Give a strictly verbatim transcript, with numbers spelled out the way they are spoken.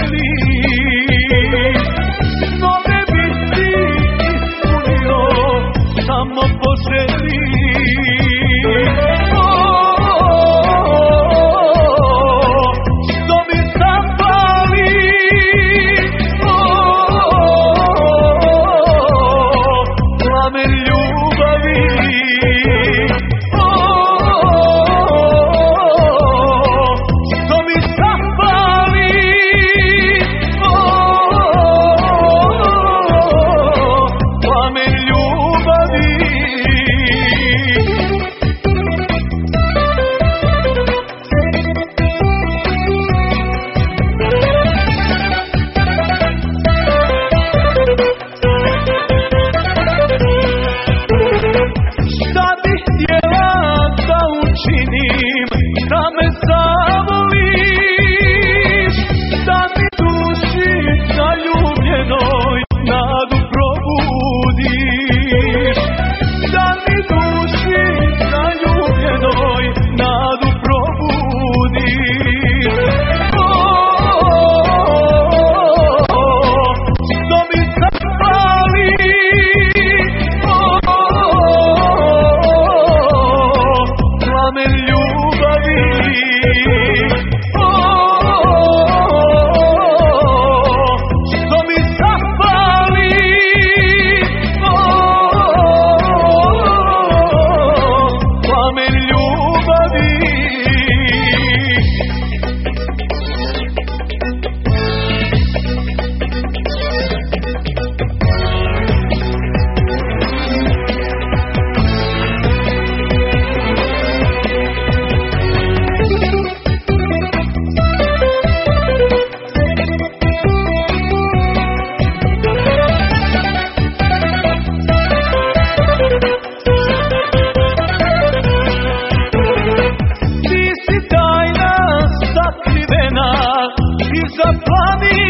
želiš, no ne bi ti ispunio samo po želi. Što mi zapali, plamen ljubavi. Što mi zapali, plamen ljubavi. Šta bih htjela da učinim da me zavoliš, da mi duši zaljubljenoj nadu probudiš, da mi duši zaljubljenoj nadu probudiš. Što mi zapali, plamen ljubavi. Što mi zapali, plamen ljubavi. Ti si tajna sakrivena iza planinskih